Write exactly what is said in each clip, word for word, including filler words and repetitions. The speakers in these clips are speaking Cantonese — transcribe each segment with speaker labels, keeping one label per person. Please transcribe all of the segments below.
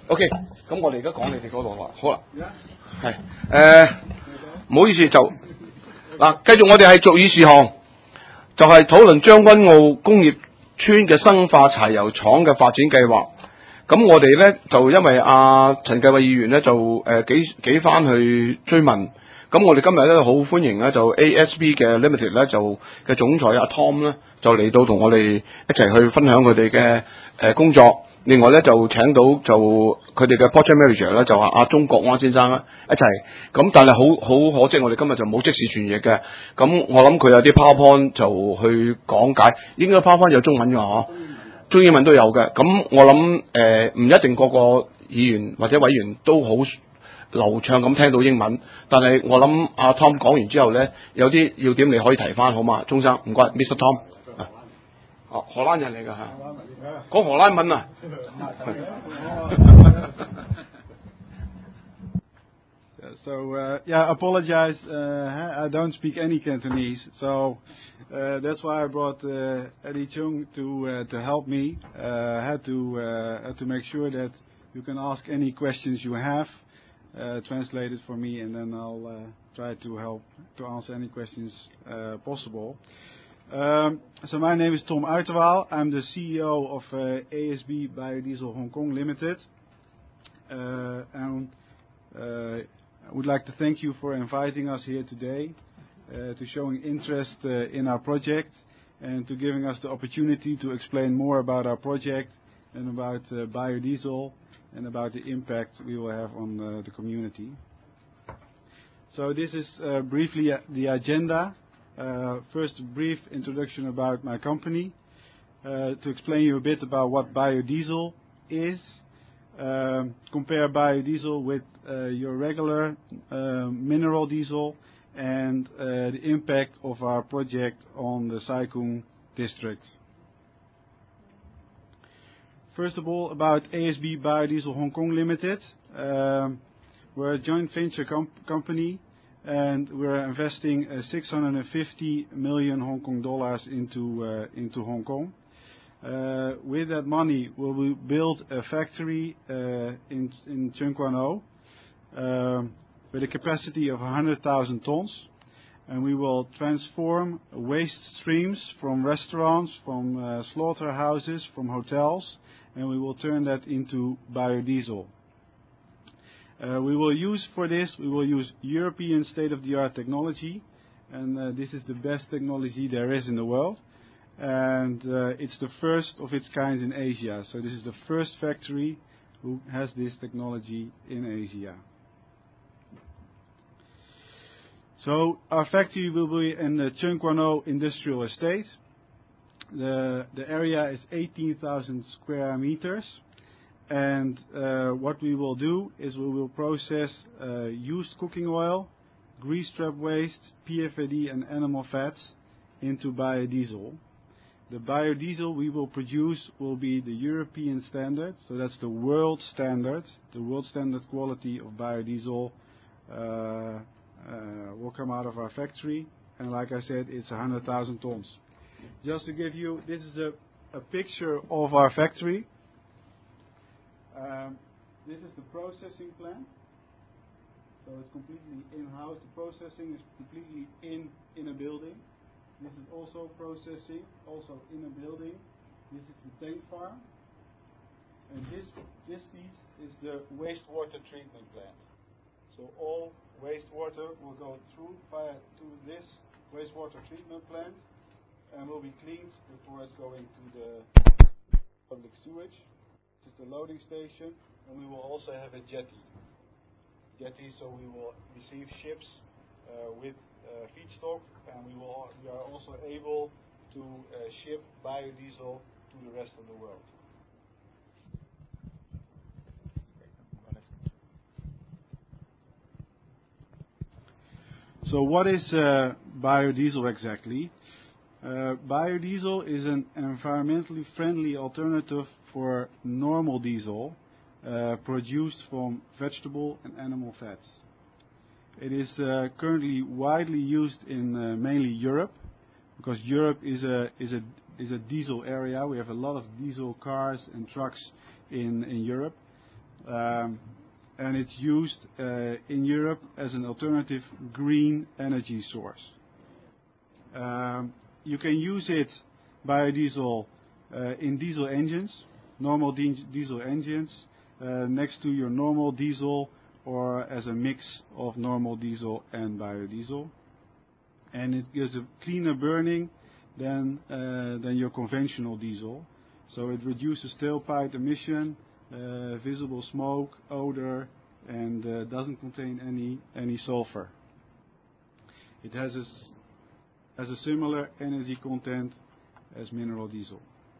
Speaker 1: OK，咁我哋而家講你哋嗰度啦，好啦，係誒，唔好意思就嗱，繼續我哋係俗語事項，就係討論將軍澳工業村嘅生化柴油廠嘅發展計劃。咁我哋咧就因為阿陳繼偉議員咧就誒、呃、幾幾番去追問，咁我哋今日咧好歡迎咧就 A S B 嘅 Limited 咧就嘅總裁阿 Tom 咧就嚟到同我哋一齊去分享佢哋嘅誒工作。另外咧就請到就佢哋嘅 project manager 咧就話阿鍾國安先生啦一齊，咁但係好好可惜我哋今日就冇即時傳譯嘅，咁我諗佢有啲 PowerPoint 就去講解，應該 PowerPoint 有中文㗎嗬，中英文都有嘅，咁我諗誒唔一定個個議員或者委員都好流暢咁聽到英文，但係我諗阿 Tom 講完之後咧，有啲要點你可以提翻好嘛，鍾生唔該 ，Mister Tom。哦，荷蘭人嚟㗎嚇，講荷蘭文啊。
Speaker 2: So uh, yeah, apologize. Uh, I don't speak any Cantonese, so uh, that's why I brought uh, Eddie Chung to uh, to help me. Uh, had to uh, had to make sure that you can ask any questions you have, uh, translate it for me, and then I'll uh, try to help to answer any questions uh, possible. Um, so my name is Tom Uiterwaal. I'm the C E O of uh, A S B Biodiesel Hong Kong Limited, uh, and uh, I would like to thank you for inviting us here today, uh, to showing interest uh, in our project, and to giving us the opportunity to explain more about our project and about uh, biodiesel and about the impact we will have on uh, the community. So this is uh, briefly uh, the agenda. Uh, first, a brief introduction about my company, uh, to explain you a bit about what biodiesel is, um, compare biodiesel with uh, your regular uh, mineral diesel, and uh, the impact of our project on the Sai Kung district. First of all, about A S B Biodiesel Hong Kong Limited. Um, we're a joint venture com company. And we're investing uh, six hundred fifty million Hong Kong dollars into uh, into Hong Kong. Uh, with that money, we will build a factory uh, in in Tseung Kwan O uh, with a capacity of one hundred thousand tons, and we will transform waste streams from restaurants, from uh, slaughterhouses, from hotels, and we will turn that into biodiesel. Uh, we will use for this, we will use European state-of-the-art technology, and uh, this is the best technology there is in the world. And uh, it's the first of its kind in Asia. So this is the first factory who has this technology in Asia. So our factory will be in the Tseung Kwan O Industrial Estate. The, the area is eighteen thousand square meters. And uh, what we will do is we will process uh, used cooking oil, grease trap waste, P F A D, and animal fats into biodiesel. The biodiesel we will produce will be the European standard, so that's the world standard. The world standard quality of biodiesel uh, uh, will come out of our factory, and like I said, it's one hundred thousand tons. Just to give you, this is a, a picture of our factory. Um, this is the processing plant, so it's completely in-house. The processing is completely in in a building. This is also processing, also in a building. This is the tank farm, and this this piece is the wastewater treatment plant. So all wastewater will go through via to this wastewater treatment plant, and will be cleaned before it's going to the public sewage. This is the loading station, and we will also have a jetty. Jetty, so we will receive ships uh, with uh, feedstock, and we will we are also able to uh, ship biodiesel to the rest of the world. So what is uh, biodiesel exactly? Uh, biodiesel is an environmentally friendly alternative for normal diesel uh, produced from vegetable and animal fats. It is uh, currently widely used in uh, mainly Europe, because Europe is a is a is a diesel area. We have a lot of diesel cars and trucks in in Europe. um, and it's used uh, in Europe as an alternative green energy source. Um, you can use it, biodiesel, uh, in diesel engines, normal di- diesel engines, uh, next to your normal diesel, or as a mix of normal diesel and biodiesel. And it gives a cleaner burning than uh, than your conventional diesel. So it reduces tailpipe emission, uh, visible smoke, odor, and uh, doesn't contain any any sulfur. It has a, s- has a similar energy content as mineral diesel.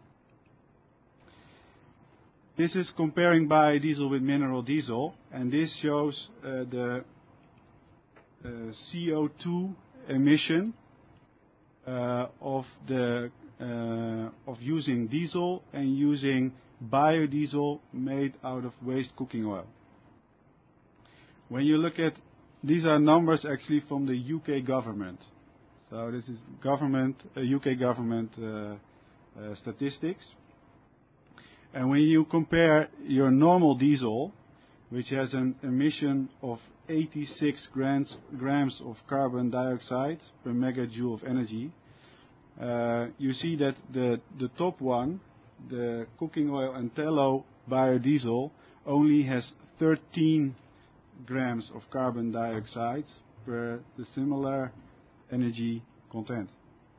Speaker 2: This is comparing biodiesel with mineral diesel, and this shows uh, the uh, C O two emission uh, of the uh, of using diesel and using biodiesel made out of waste cooking oil. When you look at, these are numbers actually from the U K government. So this is government, uh, U K government uh, uh, statistics. And when you compare your normal diesel, which has an emission of eighty-six grams, grams of carbon dioxide per megajoule of energy, uh, you see that the, the top one, the cooking oil and tallow biodiesel, only has thirteen grams of carbon dioxide per the similar energy content.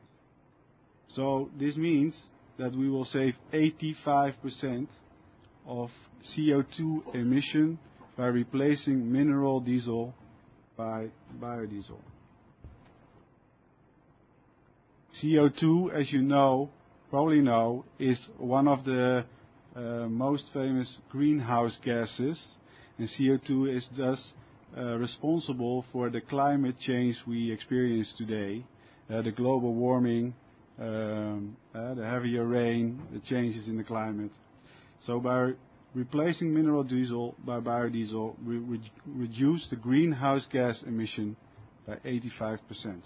Speaker 2: So this means that we will save eighty-five percent of C O two emission by replacing mineral diesel by biodiesel. C O two, as you know, probably know, is one of the uh, most famous greenhouse gases, and C O two is thus uh, responsible for the climate change we experience today, uh, the global warming, um, uh, the heavier rain, the changes in the climate. So by replacing mineral diesel by biodiesel, we re- reduce the greenhouse gas emission by eighty-five percent.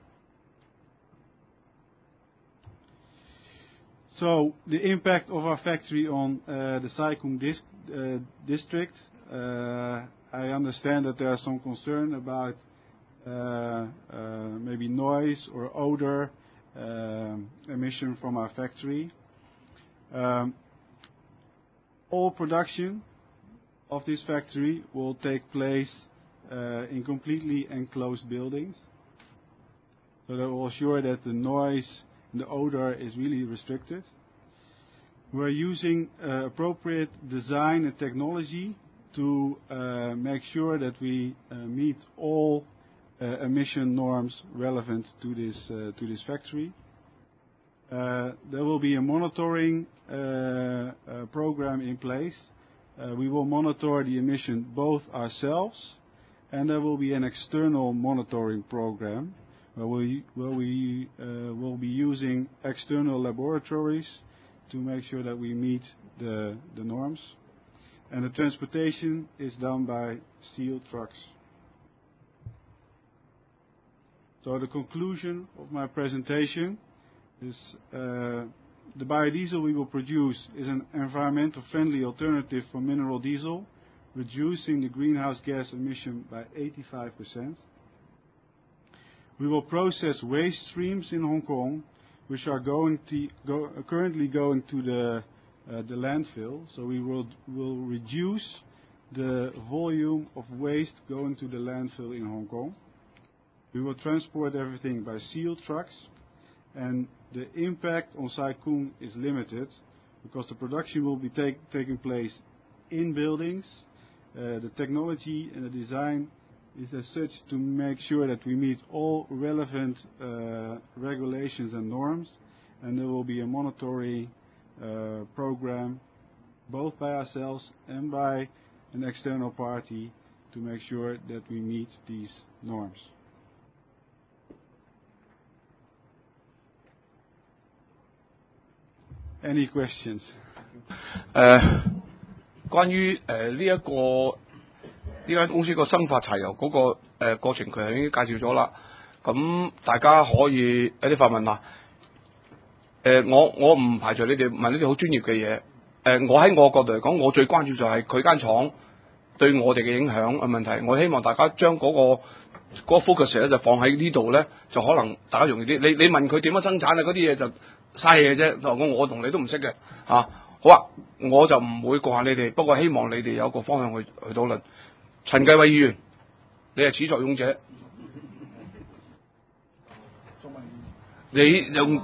Speaker 2: So the impact of our factory on uh, the Sai Kung dis- uh, district, uh, I understand that there are some concern about uh, uh, maybe noise or odor um, emission from our factory. Um, all production of this factory will take place uh, in completely enclosed buildings. So that will assure that the noise and the odor is really restricted. We're using uh, appropriate design and technology to uh, make sure that we uh, meet all uh, emission norms relevant to this uh, to this factory. Uh, there will be a monitoring uh, uh, program in place. Uh, we will monitor the emission both ourselves, and there will be an external monitoring program where we, where we uh, will be using external laboratories to make sure that we meet the, the norms. And the transportation is done by steel trucks. So the conclusion of my presentation is uh, the biodiesel we will produce is an environmental friendly alternative for mineral diesel, reducing the greenhouse gas emission by eighty-five percent. We will process waste streams in Hong Kong, which are going to go, uh, currently going to the uh, the landfill. So we will will reduce the volume of waste going to the landfill in Hong Kong. We will transport everything by seal trucks, and the impact on Sai Kung is limited because the production will be take, taking place in buildings. Uh, the technology and the design is as such to make sure that we meet all relevant uh, regulations and norms, and there will be a monitoring uh, program both by ourselves and by an external party to make sure that we meet these norms. Any questions?
Speaker 1: 誒、關於誒呢一個呢間公司個生發柴油嗰、個誒、呃、過程，佢係已經介紹咗啦。咁大家可以有啲發問啦。誒、我我唔排除你哋問呢啲好專業嘅嘢， 呃、我喺我角度嚟講，我最關注就係佢間廠對我哋嘅影響嘅問題。我希望大家將嗰、嗰個嗰、嗰個 focus 咧就放喺呢度咧，就可能大家容易啲。你你問佢點樣生產啊？嗰啲嘢就嘥嘢啫。我我同你都唔識嘅嚇。好啊，我就唔會過下你哋，不過希望你哋有個方向去去討論。陳繼偉議員，你係始作俑者，你用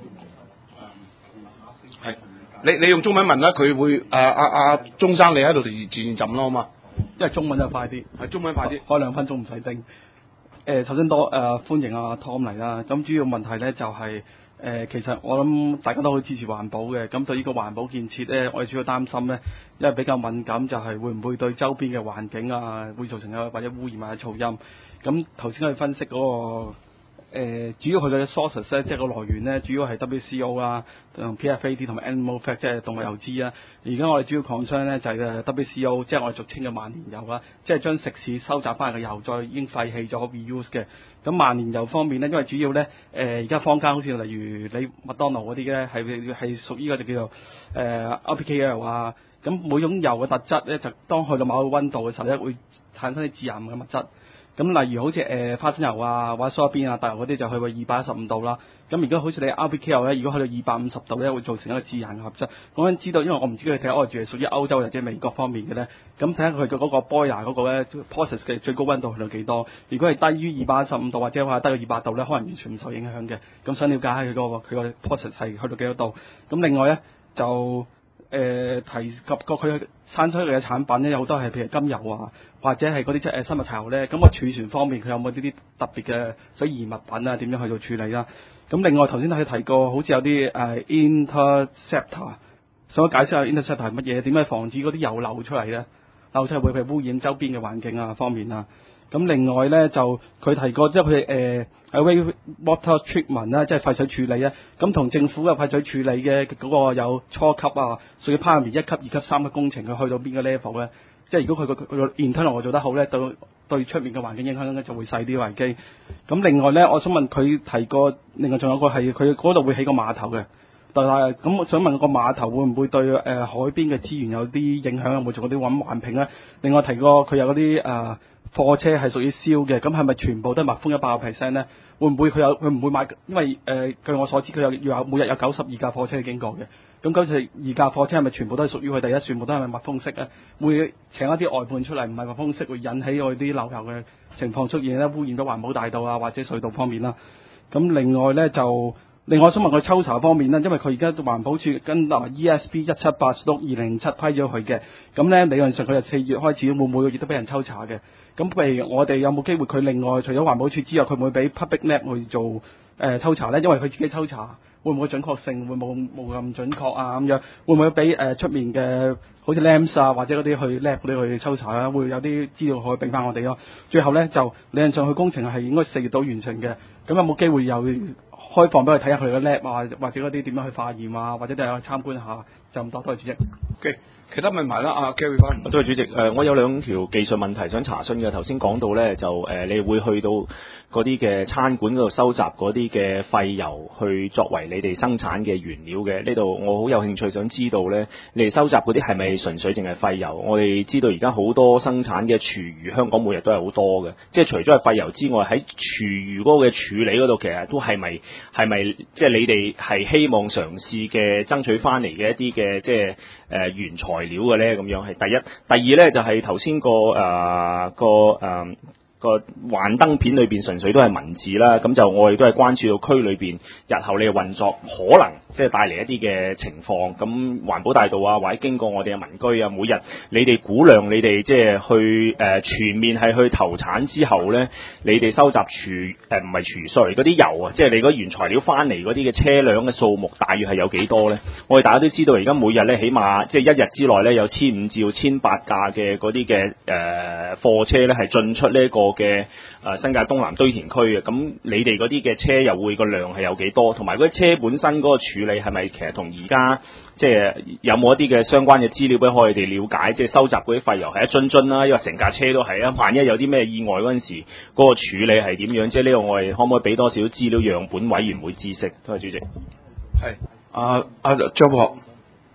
Speaker 1: 係你你用中文問啦，佢會啊啊啊鐘生你喺度自然浸咯，好嘛？
Speaker 3: 因為中文就快啲，
Speaker 1: 係中文快啲，
Speaker 3: 開兩分鐘唔使叮。誒、呃，首先多誒、呃、歡迎阿、啊、Tom 嚟啦。咁主要問題咧就係、是、誒、呃，其實我諗大家都好支持環保嘅。咁對呢個環保建設咧，我哋主要擔心咧，因為比較敏感，就係會唔會對周邊嘅環境啊，會造成啊或者污染或者噪音。咁頭先我哋分析嗰、那個。誒、呃、主要佢嘅 sources 咧，即係個來源咧，主要係 W C O 啦，同 P F A D 同埋 animal fat， 即係動物油脂啊。而家我哋主要 concern 咧就係、是、W C O， 即係我哋俗稱嘅萬年油啦，即係將食肆收集翻嚟嘅油再已經廢棄咗 reuse 嘅。咁萬年油方面咧，因為主要咧誒而家坊間好似例如你麥當勞嗰啲咧係係屬於嗰隻叫做誒 R P K L 啊。咁每種油嘅特質咧，就當去到某個溫度嘅時候咧，會產生啲致癌嘅物質。咁例如好似誒、呃、花生油啊，或者梳邊啊、大油嗰啲就去到二百一十五度啦。咁而家好似你 R P K L 咧，如果去到二百五十度咧，會造成一個致癌嘅物質。講緊知道，因為我唔知佢睇下我住係屬於歐洲或者美國方面嘅咧。咁睇下佢嘅嗰個 boiler 嗰個咧 process 嘅最高溫度去到幾多？如果係低於二百一十五度或者話低過二百度咧，可能完全唔受影響嘅。咁想了解下佢嗰個佢個 process 係去到幾多度？咁另外咧就。誒、呃、提及過佢產出嚟嘅產品咧，有好多係譬如金油啊，或者係嗰啲即係誒生物柴油咧。咁個儲存方面，佢有冇呢啲特別嘅水移物品啊？點樣去做處理啦？咁另外頭先都係提過，好似有啲誒、uh, interceptor， 想解釋下 interceptor 係乜嘢？點樣防止嗰啲油流出嚟咧？漏出嚟會唔會污染周邊嘅環境啊方面啊？咁另外咧就佢提過，即係佢誒喺 water treatment 啦，即係廢水處理啊。咁同政府嘅廢水處理嘅嗰個有初級啊，屬於 primary 一級、二級、三級工程，佢去到邊個 level 咧？即係如果佢個佢個 internal 做得好咧，對對出面嘅環境影響應該就會細啲危機。咁另外咧，我想問佢提過，另外仲有個係佢嗰度會起個碼頭嘅。但係咁，我想問個碼頭會唔會對誒、呃、海邊嘅資源有啲影響？有冇做嗰啲揾環評咧？另外提過佢有嗰啲誒貨車係屬於燒嘅，咁係咪全部都係密封一百個 percent 咧？會唔會佢有佢唔會買？因為誒、呃、據我所知，佢有要有每日有九十二架貨車經過嘅。咁九十二架貨車係咪全部都係屬於佢第一？全部都係咪密封式咧？會請一啲外判出嚟，唔係密封式，會引起我哋啲漏油嘅情況出現咧，污染到環保大道啊或者隧道方面啦。咁另外咧就。另外，我想問佢抽查方面咧，因為佢而家環保署跟啊 E S P 一七八六二零七批咗佢嘅，咁咧理論上佢就四月開始會每個月都俾人抽查嘅。咁譬如我哋有冇機會佢另外除咗環保署之外，佢會唔會俾 Public Lab 去做誒、呃、抽查咧？因為佢自己抽查會唔會準確性會冇冇咁準確啊？咁樣會唔會俾誒出面嘅好似 L A M S 啊或者嗰啲去 Lab 嗰啲去抽查啊？會有啲資料可以俾翻我哋咯。最後咧就理論上佢工程係應該四月度完成嘅，咁有冇機會有？開放俾佢睇下佢嘅 lab 啊，或者嗰啲點樣去化驗啊，或者都係去參觀下，就咁多。多謝主席。
Speaker 1: Okay. 其他問題啦，阿 Gary 翻。
Speaker 4: 多謝主席。誒、呃，我有兩條技術問題想查詢嘅。頭先講到咧，就誒、呃，你會去到嗰啲嘅餐館嗰度收集嗰啲嘅廢油，去作為你哋生產嘅原料嘅。呢度我好有興趣想知道咧，你哋收集嗰啲係咪純粹淨係廢油？我哋知道而家好多生產嘅廚餘，香港每日都係好多嘅。即係除咗係廢油之外，喺廚餘嗰個嘅處理嗰度，其實都係咪係咪即係你哋係希望嘗試嘅爭取翻嚟嘅一啲嘅即係誒、呃、原材料嘅咧？咁樣係第一。第二咧就係頭先個誒個誒個幻燈片裏邊純粹都係文字啦，咁就我哋都係關注到區裏邊日後你嘅運作可能即係帶嚟一啲嘅情況。咁環保大道啊，或者經過我哋嘅民居啊，每日你哋估量你哋即係去誒、呃、全面係去投產之後咧，你哋收集廚誒唔係廚餘嗰啲油啊，即係你嗰原材料翻嚟嗰啲嘅車輛嘅數目大約係有幾多咧？我哋大家都知道而家每日咧起碼即係一日之內咧有千五至到千八架嘅嗰啲嘅誒貨車咧係進出呢一個嘅誒、呃、新界東南堆填區嘅。咁你哋嗰啲嘅車又會個量係有幾多？同埋嗰啲車本身嗰個處理係咪其實同而家即係有冇一啲嘅相關嘅資料俾我哋了解？即係收集嗰啲廢油係一樽樽啦，因為成架車都係啊。萬一有啲咩意外嗰陣時，嗰、嗰個處理係點樣？即係呢個我哋可唔可以俾多少資料樣本委員會知識？多謝主席。
Speaker 1: 係啊啊張博學。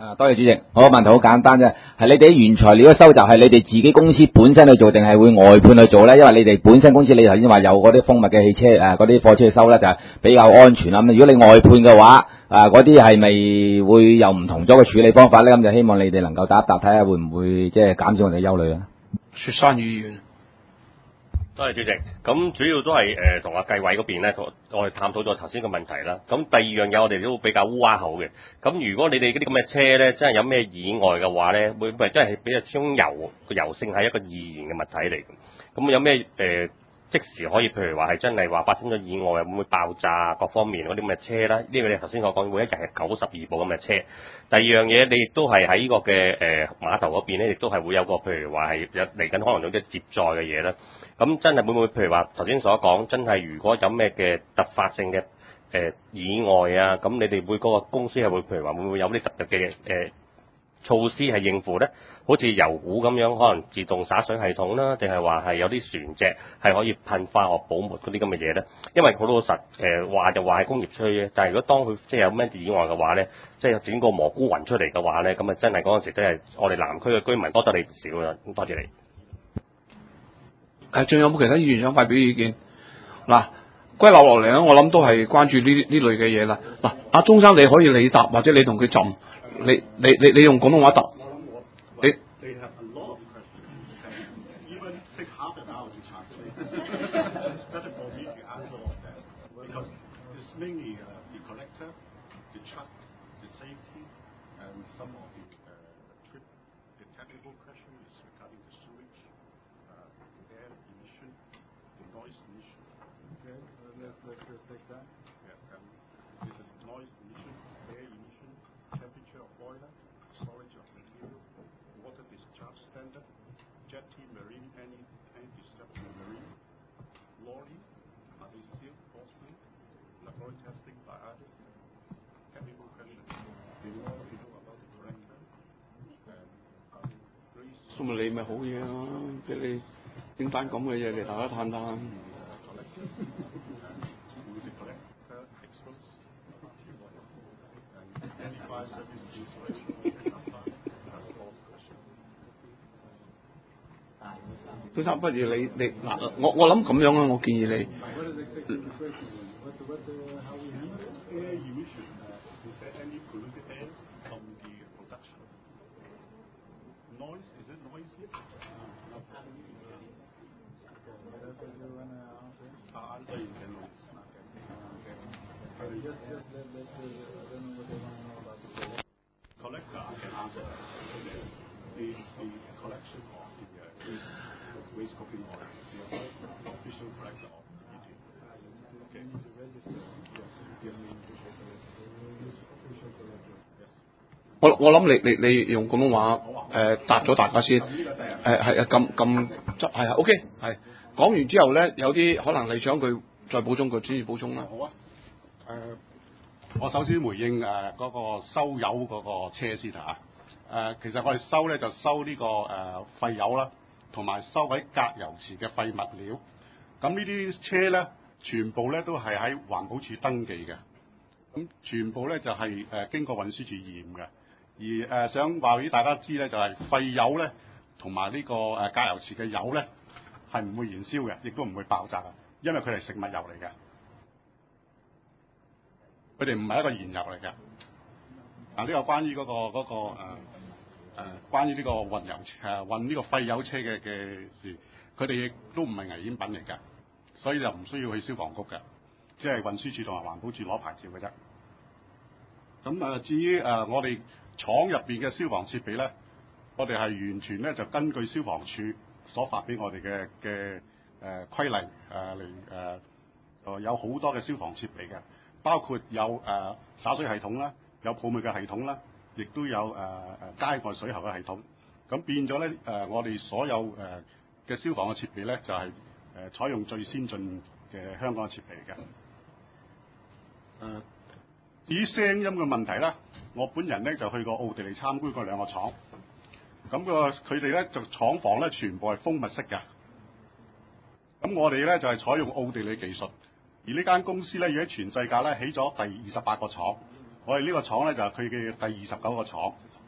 Speaker 5: 啊，多謝主席。我個問題好簡單啫，係你哋啲原材料嘅收集係你哋自己公司本身去做，定係會外判去做咧？因為你哋本身公司，你頭先話有嗰啲蜂蜜嘅汽車誒，嗰啲貨車去收咧，就係比較安全啦。咁如果你外判嘅話，啊嗰啲係咪會有唔同咗嘅處理方法咧？咁就希望你哋能夠答一答，睇下會唔會即係減少我哋嘅憂慮啊？
Speaker 1: 雪山議員。
Speaker 6: 多謝主席。咁主要都係誒同阿計委嗰邊咧，我哋探討咗頭先個問題啦。咁第二樣嘢我哋都比較烏鴉口嘅。咁如果你哋嗰啲咁嘅車咧，真係有咩意外嘅話咧，會唔會真係比較始終油個油性係一個易燃嘅物體嚟？咁有咩誒、呃、即時可以譬如話係真係話發生咗意外，會唔會爆炸各方面嗰啲咁嘅車啦？呢個你頭先我講每一日係九十二部咁嘅車。第二樣嘢你亦都係喺呢個嘅誒、呃、碼頭嗰邊咧，亦都係會有個譬如話係有嚟緊可能有啲接載嘅嘢啦。咁真係會唔會譬如話頭先所講，真係如果有咩嘅突發性嘅誒、呃、意外啊，咁你哋會嗰個公司係會譬如話會唔會有啲特別嘅誒措施係應付咧？好似油壺咁樣，可能自動灑水系統啦，定係話係有啲船隻係可以噴化學保膜嗰啲咁嘅嘢咧？因為好老實誒話就話係工業區嘅，但係如果當佢即係有咩意外嘅話咧，即係整個蘑菇雲出嚟嘅話咧，咁啊真係嗰陣時都係我哋南區嘅居民多得你唔少啦。咁多謝你。
Speaker 1: 誒，仲有冇其他議員想發表意見？嗱，歸納落嚟咧，我諗都係關注呢呢類嘅嘢啦。嗱，阿鐘生你可以你答，或者你同佢浸，你你你你用廣東話答。你。咁咪你咪好嘢咯，俾你整單咁嘅嘢嚟大家探探。先生，不如你你嗱，我我諗咁樣啊，我建議你。我我諗你你你用廣東話誒、呃、答咗大家先，誒係啊咁咁執係啊 OK 係講完之後咧，有啲可能你想佢再補充，佢專業補充啦。
Speaker 7: 好啊，誒、呃，我首先回應誒嗰、呃那個收油嗰個車先啊，誒、呃，其實我哋收咧就收呢、這個誒、呃、廢油啦，同埋收喺隔油池嘅廢物料。咁呢啲車咧，全部咧都係喺環保署登記嘅，咁全部咧就係、是、誒、呃、經過運輸署驗嘅。而誒、呃、想話俾大家知咧，就係、是、廢油咧，同埋呢個誒、呃、隔油池嘅油咧，係唔會燃燒嘅，亦都唔會爆炸嘅，因為佢係食物油嚟嘅，佢哋唔係一個燃油嚟嘅。啊，呢、這個關於嗰、那個嗰、那個誒誒、呃、關於呢個運油誒運呢個廢油車嘅嘅事，佢哋亦都唔係危險品嚟嘅，所以就唔需要去消防局嘅，即係運輸署同埋環保署攞牌照嘅啫。咁誒、呃、至於誒、呃、我哋廠入邊嘅消防設備咧，我哋係完全咧就根據消防處所發俾我哋嘅嘅誒規例誒嚟誒，誒有好多嘅消防設備嘅，包括有誒灑、呃、水系統啦，有泡沫嘅系統啦，亦都有誒誒、呃、街外水喉嘅系統。咁變咗咧誒，我哋所有誒嘅、呃、消防嘅設備咧，就係、是、誒、呃、採用最先進嘅香港嘅設備嘅。誒、呃，至於聲音嘅問題咧，我本人咧就去過奧地利參觀過兩個廠，咁個佢哋咧就廠房咧全部係蜂蜜式嘅，咁我哋咧就係、是、採用奧地利技術，而呢間公司咧已經喺全世界咧起咗第二十八個廠，我哋呢個廠咧就係佢嘅第二十九個廠，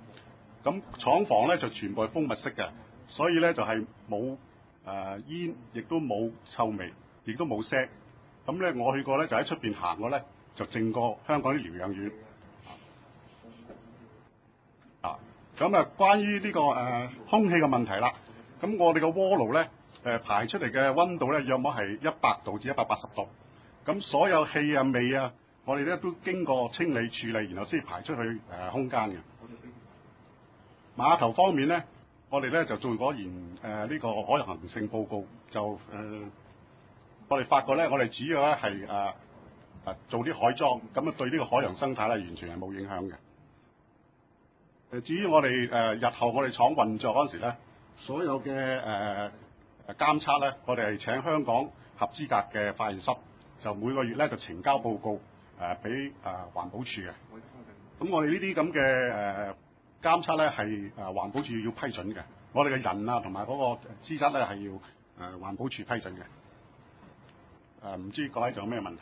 Speaker 7: 咁廠房咧就全部係封密式嘅，所以咧就係冇誒煙，亦都冇臭味，亦都冇聲。咁咧我去過咧就喺出邊行過咧，就靜過香港啲療養院。啊，咁啊關於呢、這個誒、呃、空氣嘅問題啦，咁我哋個鍋爐咧誒排出嚟嘅溫度咧約莫係一百度至一百八十度，咁所有氣啊味啊，我哋咧都經過清理處理，然後先排出去誒、呃、空間嘅。碼頭方面咧，我哋咧就做過研誒呢個可行性報告，就誒、呃、我哋發覺咧，我哋主要咧係誒誒做啲海裝，咁啊對呢個海洋生態咧完全係冇影響嘅。誒至於我哋誒、呃、日後我哋廠運作嗰陣時咧，所有嘅誒誒監測咧，我哋係請香港合資格嘅化驗室，就每個月咧就呈交報告誒俾誒環保署嘅。咁我哋呢啲咁嘅誒監測咧係誒環保署要批准嘅，我哋嘅人啊同埋嗰個資質咧係要誒、呃、環保署批准嘅。誒、呃、唔知各位仲有咩問題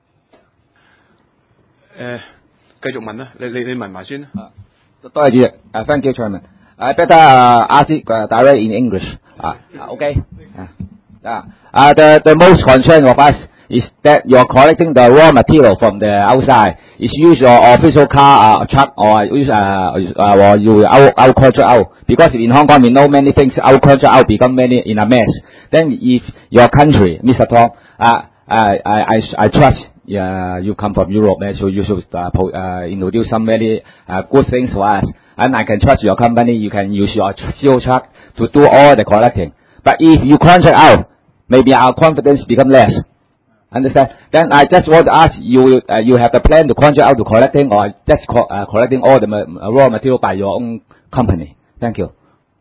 Speaker 7: 咧？
Speaker 1: 誒、繼續問啦，你你你問埋先啦。
Speaker 5: 多謝主席。Uh, thank you, Chairman. I better uh, ask it uh, direct in English. Uh, okay. Uh, uh, the the most concern of us is that you're collecting the raw material from the outside. It's use your official car, uh, truck, or use uh, uh or you out out contract out. Because in Hong Kong we know many things out contract out become many in a mess. Then if your country, Mister Tong, uh, I I I trust. Yeah, you come from Europe, so you should uh, po- uh, introduce some very uh, good things for us. And I can trust your company. You can use your zero truck to do all the collecting. But if you contract out, maybe our confidence become less. Understand? Then I just want to ask you: uh, you have the plan to contract out to collecting, or just co- uh, collecting all the ma- raw material by your own company? Thank you.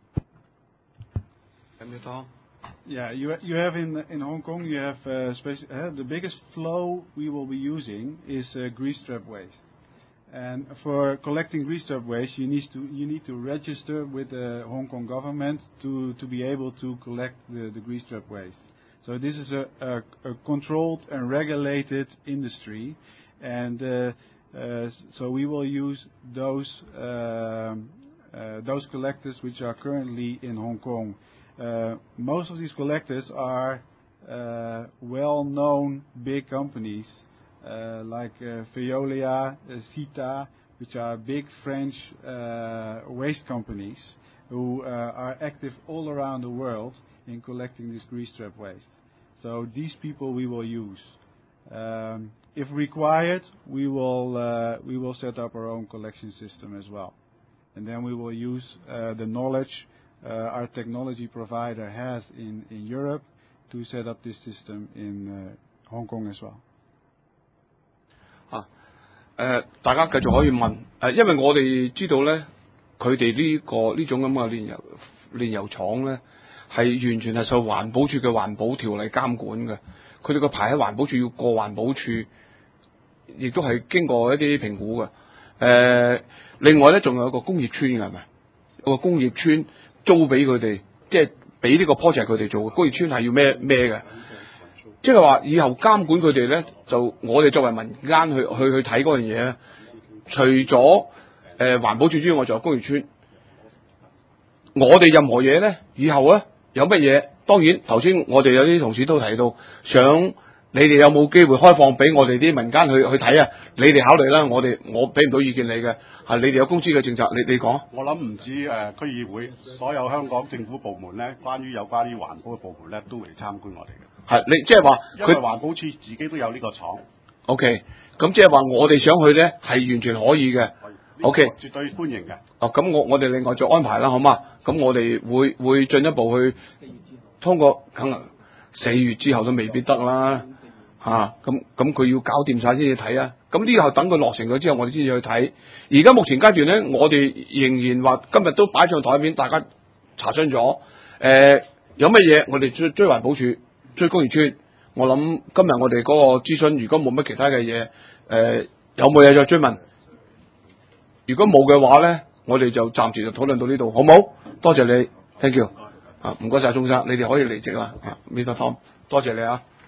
Speaker 2: Yeah, you you have in in Hong Kong you have uh, speci- uh, the biggest flow we will be using is uh, grease trap waste, and for collecting grease trap waste you need to you need to register with the Hong Kong government to to be able to collect the, the grease trap waste. So this is a, a, a controlled and regulated industry, and uh, uh, so we will use those um, uh, those collectors which are currently in Hong Kong. Uh, most of these collectors are uh, well-known big companies uh, like uh, Veolia, uh, Sita, which are big French uh, waste companies who uh, are active all around the world in collecting this grease trap waste. So these people we will use. Um, if required, we will uh, we will set up our own collection system as well, and then we will use uh, the knowledge Uh, our technology provider has in, in Europe to set up this system in uh, Hong Kong as well.
Speaker 1: 啊，誒、大家繼續可以問誒、因為我哋知道咧，佢哋呢個呢種咁嘅煉油煉油廠咧，係完全係受環保署嘅環保條例監管嘅。佢哋個牌喺環保署要過環保署，亦都係經過一啲評估嘅。誒、另外咧，仲有一個工業村嘅係咪？有個工業村。租俾佢哋，即係俾呢個 project 佢哋做嘅。工業村係要咩咩嘅？即係話以後監管佢哋咧，就我哋作為民間去去去睇嗰樣嘢咧，除咗誒、呃、環保署之外，仲有工業村。我哋任何嘢咧，以後咧有乜嘢？當然頭先我哋有啲同事都提到，想你哋有冇機會開放俾我哋啲民間去去睇啊？你哋考慮啦，我哋我俾唔到意見你嘅。係你哋有公司嘅政策，你你講。
Speaker 7: 我諗唔止誒、呃、區議會，所有香港政府部門咧，關於有關於環保嘅部門咧，都嚟參觀我哋嘅。
Speaker 1: 係你即係話，
Speaker 7: 因為環保署自己都有呢個廠。
Speaker 1: O K， 咁即係話我哋想去咧，係完全可以嘅。O K，
Speaker 7: 絕對歡迎嘅。
Speaker 1: 哦，咁我我哋另外再安排啦，好嘛？咁我哋會會進一步去通過，可能四月之後都未必得啦。嚇，咁咁佢要搞掂晒先至睇啊！咁呢後等佢落成咗之後，我哋先至去睇。而家目前階段咧，我哋仍然話今日都擺上台面，大家查詢咗。誒、呃，有乜嘢我哋追追環保署、追工業村。我諗今日我哋嗰個諮詢，如果冇乜其他嘅嘢，誒、呃、有冇嘢再追問？如果冇嘅話咧，我哋就暫時就討論到呢度，好冇？多謝你 ，thank you。啊，唔該晒鍾生，你哋可以離席啦。啊 ，Mister Tom，多謝你啊。